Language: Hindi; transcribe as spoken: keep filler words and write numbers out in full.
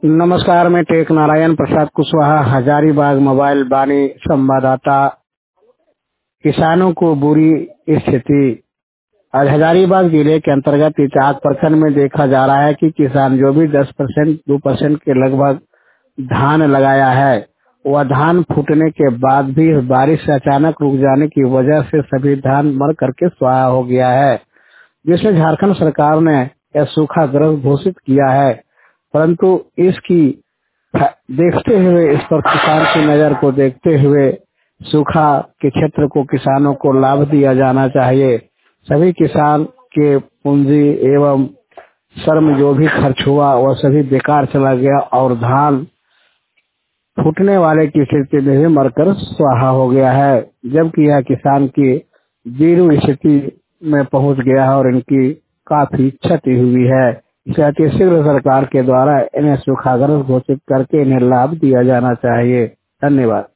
नमस्कार, मैं टेक नारायण प्रसाद कुशवाहा, हजारीबाग मोबाइल वाणी संवाददाता। किसानों को बुरी स्थिति। आज हजारीबाग जिले के अंतर्गत इचाक प्रखंड में देखा जा रहा है कि किसान जो भी दस परसेंट दो परसेंट के लगभग धान लगाया है, वह धान फूटने के बाद भी बारिश अचानक रुक जाने की वजह से सभी धान मर करके स्वाहा हो गया है, जिसमें झारखंड सरकार ने यह सूखाग्रस्त घोषित किया है। परंतु इसकी देखते हुए, इस पर किसान की नजर को देखते हुए सूखा के क्षेत्र को किसानों को लाभ दिया जाना चाहिए। सभी किसान के पूंजी एवं श्रम जो भी खर्च हुआ वह सभी बेकार चला गया और धान फूटने वाले की स्थिति में भी मरकर स्वाहा हो गया है, जबकि यह किसान की जीरो स्थिति में पहुंच गया है और इनकी काफी क्षति हुई है। इसे अतिशीघ्र सरकार के द्वारा इन्हें सूखाग्रस्त घोषित करके इन्हें लाभ दिया जाना चाहिए। धन्यवाद।